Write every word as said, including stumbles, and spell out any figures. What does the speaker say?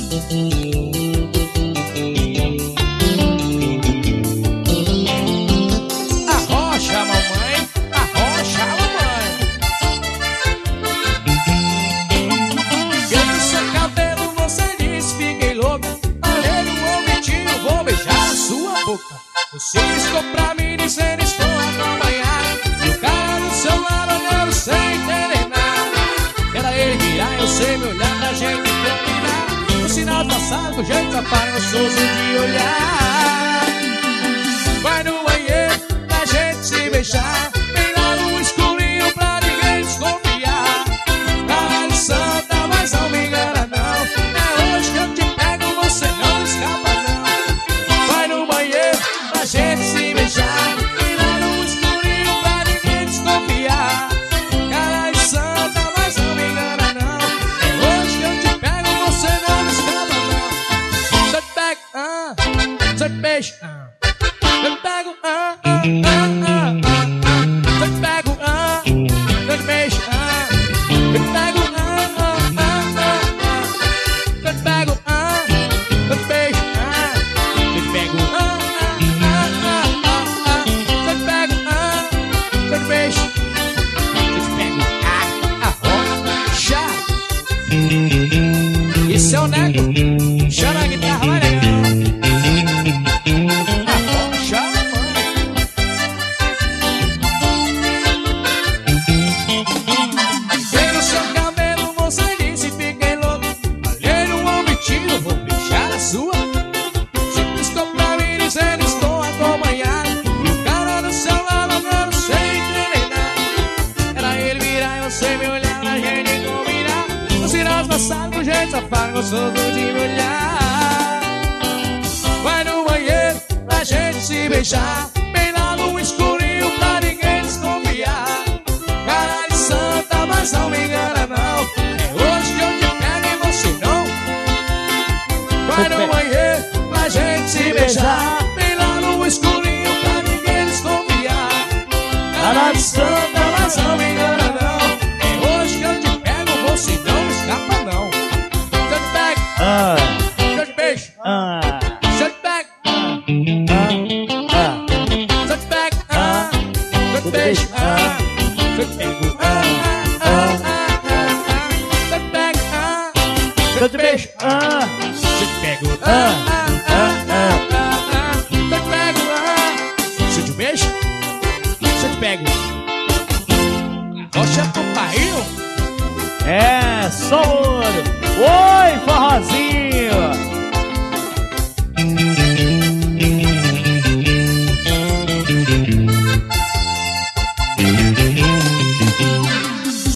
Arrocha, mamãe, arrocha, mamãe. Pelo seu cabelo você disse, fiquei louca. Falei no ouvidinho, vou beijar a sua boca. Você piscou pra mim dizendo estou acompanhado. E o cara do seu lado olhando sem entender nada. Era ele virar, eu sei me olhar pra gente combinar. No sinal passado, com jeito embaraçoso de olhar. Vai no banheiro pra gente se beijar. Vem lá no escurinho pra ninguém desconfiar. Cara de santa, mas não me engana não. É hoje que eu te pego, você não escapa não. Vai no banheiro pra gente se beijar. Vem lá no escurinho pra ninguém desconfiar. Cara de santa, mas não me engana não. É hoje que eu te pego, você não escapa não. Você pega, ah, você beija, ah. Eu pego, ah, ah, ah, ah, ah. Eu pego, ah, eu te beijo, ah. Eu pego, ah, ah, ah, ah, ah. Eu pego, ah, eu te beijo, ah. Eu te pego, ah, ah, ah, ah, ah. Eu te pego, ah, eu te beijo. Eu te pego, ah, arrocha. Esse é o Nego. Chora a guitarra, vai legal. Do jeito safado, gostoso de me olhar. Vai no banheiro pra gente se beijar. Bem lá no escurinho pra ninguém desconfiar. Cara de santa, mas não me engana não. É hoje que eu te pego e você não. Vai no banheiro pra gente se beijar. Bem lá no escurinho pra ninguém desconfiar. Cara de santa, mas não me engana não. É hoje que eu te pego, você não escapa não. Ah, eu te beijo, ah, eu te pego, ah, eu te pego, ah, eu te beijo, ah, eu te pego, ah, ah, ah, ah, eu te pego, ah, eu te beijo, ah, eu te pego, ah, ah, ah, ah, eu te pego, ah, eu te beijo, eu te pego. Rocha pro barril. é só olho. Oi!